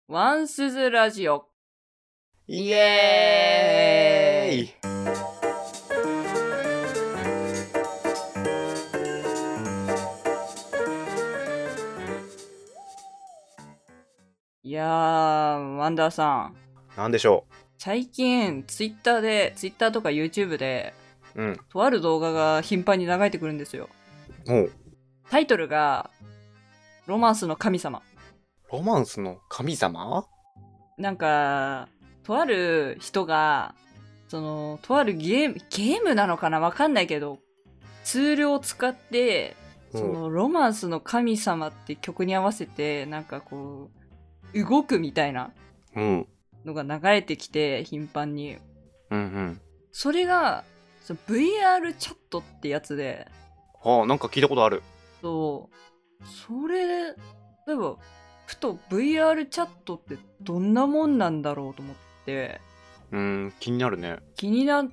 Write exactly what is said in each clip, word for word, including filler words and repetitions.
ワンスズラジオ。 イエーイ。 いやー、ワンダーさん。 なんでしょ最近、ツイッターで、ツイッターとか YouTube で、 う。うん。 とある動画が頻繁に流れてくるんですよ。 おう。 タイトルが、ロマンスの神様。 ロマンスの神様？ なんか、とある人が、その、とあるゲーム、ゲームなのかなわかんないけど、ツールを使って、その、ロマンスの神様って曲に合わせて、なんかこう、動くみたいなうんのが流れてきて、頻繁に。 うんうんそれが、その ブイアール チャットってやつで、 ああ、なんか聞いたことある。 そう、それ、例えば、ふと ブイアール チャットってどんなもんなんだろうと思って、 うーん、気になるね。 気になって、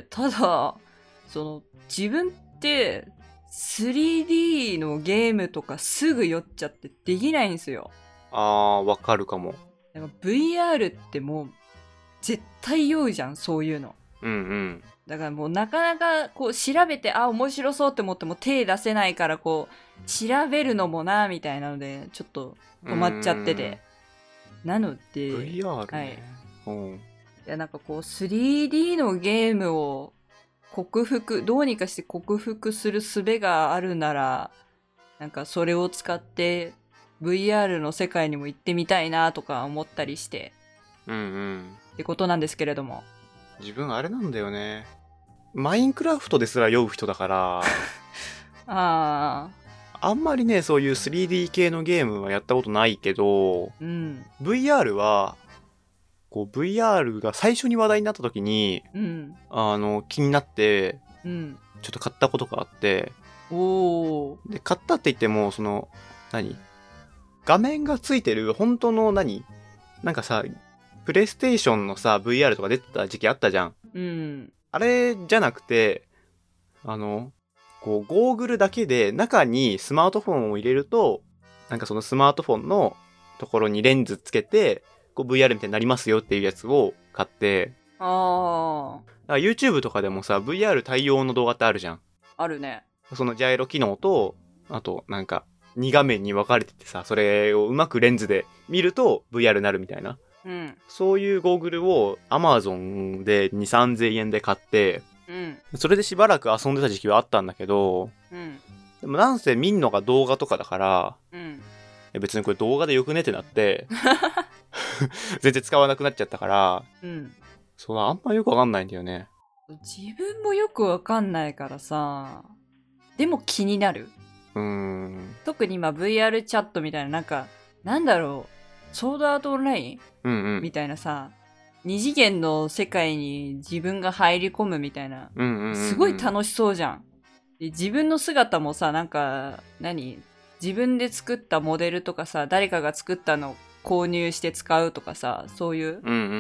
ただ、その、自分って スリーディー のゲームとかすぐ酔っちゃってできないんですよ。 ああ、わかるかも。 なんか ブイアール ってもう、絶対酔うじゃん、そういうの。 うんうんだからもうなかなかこう調べて、あ、面白そうって思っても手出せないからこう、調べるのもな、みたいなので、ちょっと止まっちゃってて。なので、 ブイアールはい。 ね。うんいやなんかこう スリーディー のゲームを克服、どうにかして克服する術があるなら、なんかそれを使って ブイアール の世界にも行ってみたいなとか思ったりして、 うんうんってことなんですけれども。 自分あれなんだよね。マインクラフトですら酔う人だからああんまりね、そういう スリーディー 系のゲームはやったことないけど、 ー、うん、 ブイアール はこう ブイアール が最初に話題になった時にうん、 あの気になってうん。 ちょっと買ったことがあって、 おー。 で買ったって言ってもその何画面がついてる本当の何なんかさプレイステーションのさ ブイアール とか出てた時期あったじゃん。 うん。 あれじゃなくてあのこうゴーグルだけで中にスマートフォンを入れるとなんかそのスマートフォンのところにレンズつけてこう ブイアール みたいになりますよっていうやつを買って、 あだから YouTube とかでもさ ブイアール 対応の動画ってあるじゃん。 ー、あるね。 そのジャイロ機能とあとなんかに画面に分かれててさ、それをうまくレンズで見ると ブイアール になるみたいな、 うん。 そういうゴーグルを Amazon でに、さんぜんえんで買って、 うん。 それでしばらく遊んでた時期はあったんだけど、 うん。 でもなんせ見んのが動画とかだから、 うん。 別にこれ動画でよくねってなって全然使わなくなっちゃったから、 うん。 そうあんまよくわかんないんだよね。 自分もよくわかんないからさ、でも気になる。 うーん。 特に今 ブイアール チャットみたいな、なんか、なんだろう、ソードアートオンラインうんうん。 みたいなさ、二次元の世界に自分が入り込むみたいな、 うんうんうんうん、 すごい楽しそうじゃん。で自分の姿もさ、なんか、何自分で作ったモデルとかさ、誰かが作ったの購入して使うとかさ、そういう、 うんうんうんうん、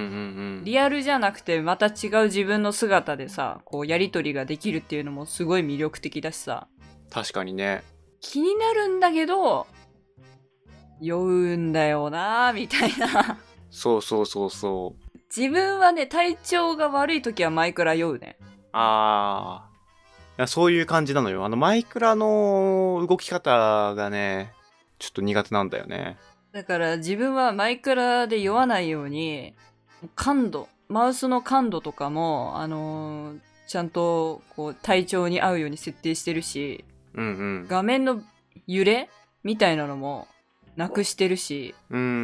リアルじゃなくてまた違う自分の姿でさ、こうやりとりができるっていうのもすごい魅力的だしさ。 確かにね。 気になるんだけど、酔うんだよなみたいな。 そうそうそうそう。 自分はね、体調が悪い時はマイクラ酔うね。 あー。いやそういう感じなのよ。あのマイクラの動き方がね、ちょっと苦手なんだよね。 だから自分はマイクラで酔わないように、感度、マウスの感度とかも、あのーちゃんとこう体調に合うように設定してるし、 うんうん。 画面の揺れみたいなのもなくしてるし、 うんうんうん。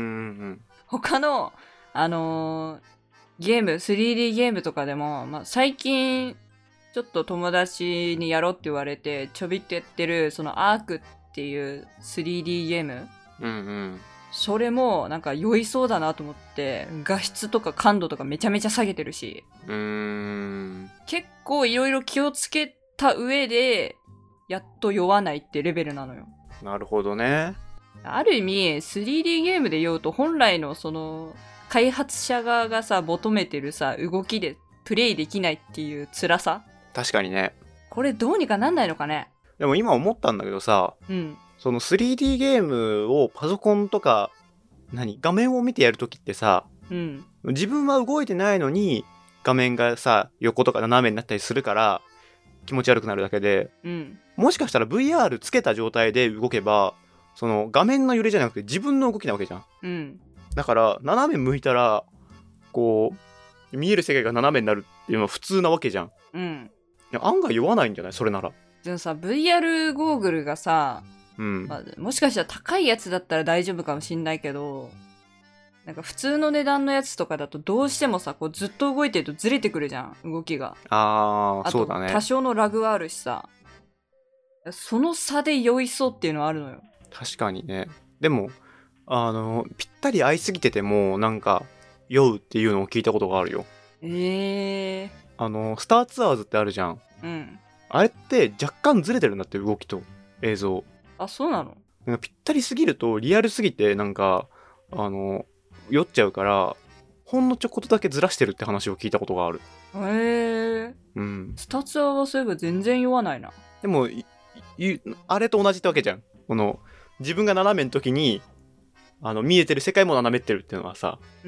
他の、あのーゲーム、スリーディー ゲームとかでも、まあ、最近、ちょっと友達にやろうって言われて、ちょびっとやってる、そのアークっていう スリーディー ゲーム、 うんうん。 それもなんか酔いそうだなと思って、画質とか感度とかめちゃめちゃ下げてるし、 うーん。 結構いろいろ気をつけた上で、やっと酔わないってレベルなのよ。 なるほどね。 ある意味 スリーディー ゲームで酔うと本来のその開発者側がさ求めてるさ動きでプレイできないっていう辛さ、 確かにね。 これどうにかなんないのかね。 でも今思ったんだけどさ、 うんその スリーディー ゲームをパソコンとか何画面を見てやるときってさ、 うん。 自分は動いてないのに画面がさ横とか斜めになったりするから気持ち悪くなるだけで、 うん。 もしかしたら ブイアール つけた状態で動けばその画面の揺れじゃなくて自分の動きなわけじゃん。 うん。 だから斜め向いたらこう見える世界が斜めになるっていうのは普通なわけじゃん。 うん。 いや案外酔わないんじゃないそれなら。 でもさ ブイアール ゴーグルがさ、 うんまあ、もしかしたら高いやつだったら大丈夫かもしんないけど、なんか普通の値段のやつとかだとどうしてもさこうずっと動いてるとずれてくるじゃん動きが。 あーあとそうだね。 多少のラグはあるしさ、その差で酔いそうっていうのはあるのよ。 確かにね。でもあのぴったり合いすぎててもなんか酔うっていうのを聞いたことがあるよ。 ええあのスターツアーズってあるじゃん。 ー、うん。 あれって若干ずれてるんだって動きと映像。 あ、そうなの？ なんかぴったりすぎるとリアルすぎてなんかあの酔っちゃうからほんのちょこっとだけずらしてるって話を聞いたことがある。 へえー、 うん。 スタツアーはそういえば全然酔わないな。 でもいいあれと同じってわけじゃん。この自分が斜めの時にあの見えてる世界も斜めってるっていうのはさ。 うん。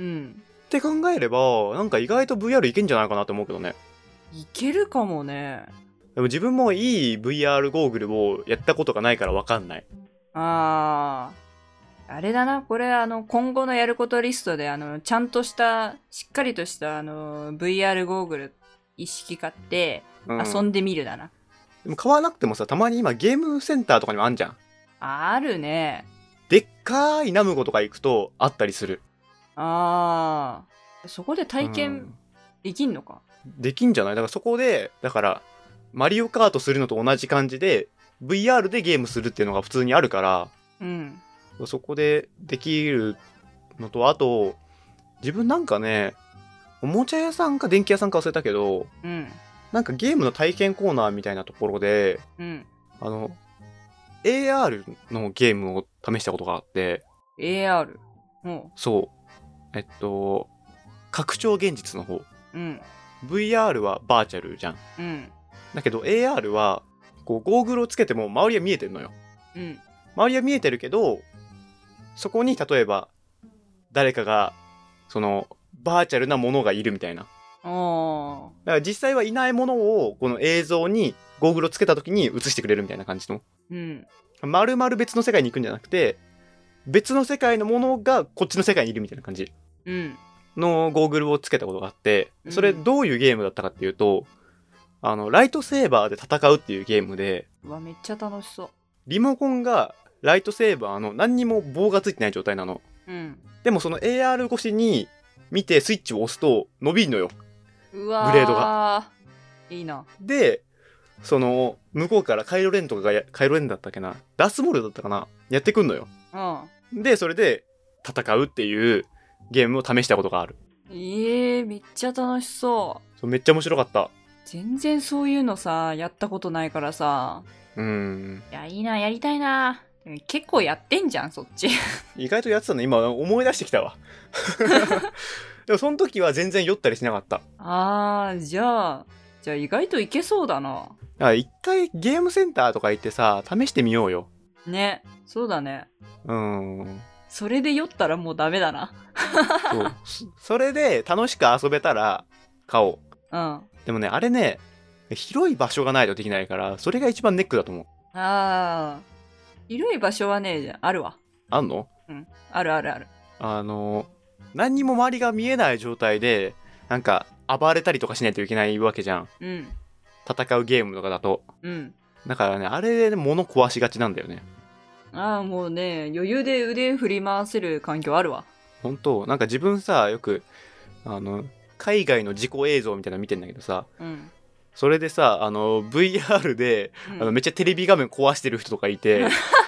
って考えればなんか意外と ブイアール いけんじゃないかなと思うけどね。 いけるかもね。 でも自分もいい ブイアール ゴーグルをやったことがないから分かんない。 あー、あれだな、これあの今後のやることリストであのちゃんとしたしっかりとしたあの ブイアール ゴーグル一式買ってうん、 遊んでみるだな。 でも買わなくてもさたまに今ゲームセンターとかにもあんじゃん。 あるね。 でっかいナムゴとか行くとあったりする。 あー、そこで体う験んできんのか？ できんじゃない。だからそこでだからマリオカートするのと同じ感じで ブイアール でゲームするっていうのが普通にあるからうん。 そこでできるのと、あと自分なんかねおもちゃ屋さんか電気屋さんか忘れたけどうん。 なんかゲームの体験コーナーみたいなところでうん。 あの エーアール のゲームを試したことがあって。 エーアール。もそうえっと拡張現実の方。 う。うん。 ブイアール はバーチャルじゃん。 うん。 だけど エーアール はこうゴーグルをつけても周りは見えてるのよ。 うん。 周りは見えてるけどそこに例えば誰かがそのバーチャルなものがいるみたいな。 あー。 だから実際はいないものをこの映像にゴーグルをつけた時に映してくれるみたいな感じの。 うん。 丸々別の世界に行くんじゃなくて別の世界のものがこっちの世界にいるみたいな感じうん。 のゴーグルをつけたことがあって、それどういうゲームだったかっていうと、あのライトセーバーで戦うっていうゲームで、 うわ、めっちゃ楽しそう。 リモコンがライトセーバーの何にも棒がついてない状態なの。 うん。 でもその エーアール 越しに見てスイッチを押すと伸びんのよ。 うわー、 ブレードがいいな。 でその向こうからカイロレンとかがやカイロレンだったっけな、ダースモールだったかな、やってくんのよ。 うん。 でそれで戦うっていうゲームを試したことがある。 えー、めっちゃ楽しそう。 そうめっちゃ面白かった。 全然そういうのさ、やったことないからさ。 うーん。 いや、いいな、やりたいな。結構やってんじゃん、そっち。 意外とやってたの今思い出してきたわ。でもその時は全然酔ったりしなかった。 あー、じゃあ、じゃあ意外といけそうだな。 だから一回ゲームセンターとか行ってさ、試してみようよ。 ね、そうだね。 うーん。 それで酔ったらもうダメだな。 そうそそれで楽しく遊べたら買おう。 うん。あでもねあれね広い場所がないとできないからそれが一番ネックだと思う。 ー、広い場所はね、あるわ。 あんの？ うん、あるあるある。 あの何にも周りが見えない状態でなんか暴れたりとかしないといけないわけじゃん。 うん。 戦うゲームとかだと。 うん。 だからねあれで物壊しがちなんだよね。 ああ、もうね、余裕で腕振り回せる環境あるわ。 本当なんか自分さよくあの海外の事故映像みたいなの見てんだけどさ、 うん。 それでさあの ブイアール で、 うん、 あのめっちゃテレビ画面壊してる人とかいて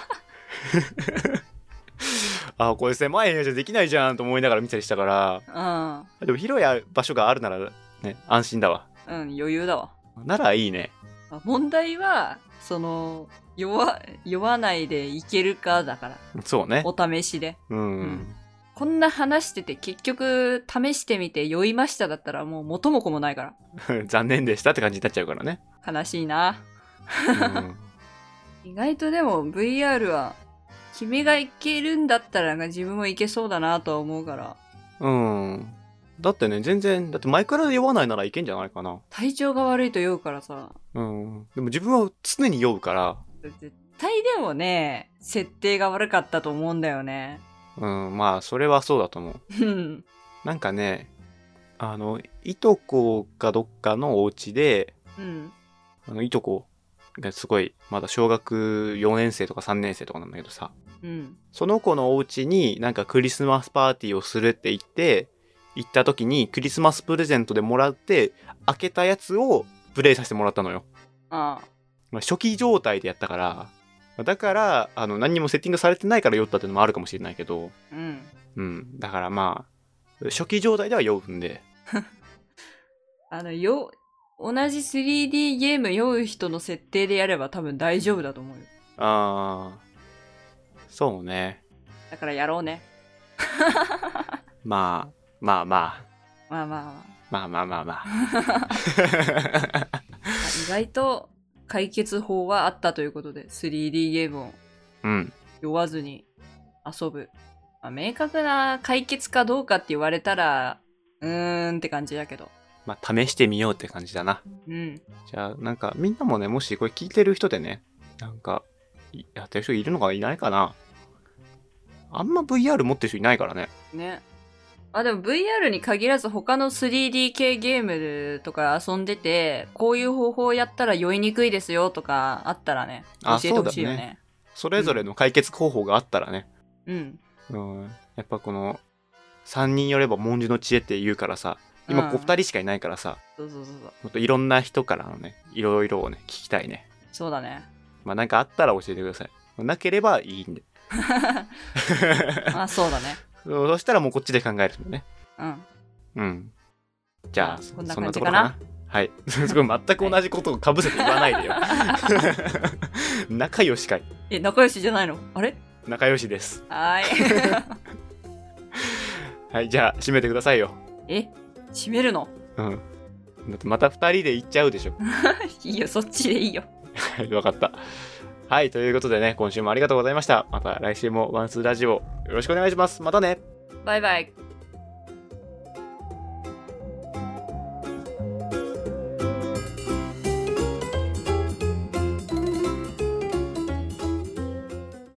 あこれ狭い部屋じゃできないじゃんと思いながら見たりしたから、でも広い場所があるならね安心だわ。 うん、余裕だわ。 ならいいね。 問題はその酔わ酔わないでいけるかだから。 そうね。 お試しで。 うん、 うん、こんな話してて結局試してみて酔いましただったらもう元も子もないから残念でしたって感じになっちゃうからね。 悲しいな、 うん、 意外とでも ブイアール は君がいけるんだったらなんか自分もいけそうだなとは思うから。 うん。だってね、全然、だって前から酔わないならいけんじゃないかな。 体調が悪いと酔うからさ。 うん。でも自分は常に酔うから。 絶対でもね、設定が悪かったと思うんだよね。 うん、まあ、それはそうだと思う。 うん。 なんかね、あの、いとこかどっかのお家で、 うん。 あの、いとこがすごい、まだ小学よねん生とかさんねん生とかなんだけどさ、 うん。 その子のお家になんかクリスマスパーティーをするって言って、行った時にクリスマスプレゼントでもらって、開けたやつをプレイさせてもらったのよ。 ああ。 まあ、初期状態でやったから、だから、あの、何にもセッティングされてないから酔ったっていうのもあるかもしれないけど、 うん。 うん。だからまあ、初期状態では酔うんで。 あの、よ、同じ スリーディー ゲーム酔う人の設定でやれば多分大丈夫だと思うよ。 あー、そうね。 だからやろうね。 まあ、まあまあ。 まあまあまあ。 まあまあまあまあ。 意外と解決法はあったということで、スリーディー ゲームをうん。 酔わずに遊ぶ。まあ、明確な解決かどうかって言われたら、うーんって感じだけど。 まあ、試してみようって感じだな。 うん。 じゃあ、なんか、みんなもね、もしこれ聞いてる人でね、なんか、やってる人いるのかいないかな。あんま ブイアール 持ってる人いないからね。 ね。あ、でも ブイアール に限らず他の スリーディー 系ゲームとか遊んでて、こういう方法をやったら酔いにくいですよとかあったらね、教えてほしいよね。ね、 それぞれの解決方法があったらね。 うん。 うん。やっぱこの、さんにんよれば文殊の知恵って言うからさ、今ここふたりしかいないからさ、 そうそうそうそう。 もっといろんな人からのね、いろいろをね、聞きたいね。 そうだね。 まあなんかあったら教えてください。なければいいんで。 あ、そうだね。 そしたらもうこっちで考えるんだね。 うん。 うん。じゃあ、 こんなそんな感じかな。 ところかな。はい。すごい全く同じことをかぶせて言わないでよ。仲良しかい。 え、仲良しじゃないの？あれ？ 仲良しです。 はーい。 はい、じゃあ締めてくださいよ。 え、締めるの？ うん。だってまたふたりで行っちゃうでしょ。 いいよ、そっちでいいよ。 はい、わかった。はい、ということでね、今週もありがとうございました。また来週もワンスーラジオよろしくお願いします。またね。 バイバイ。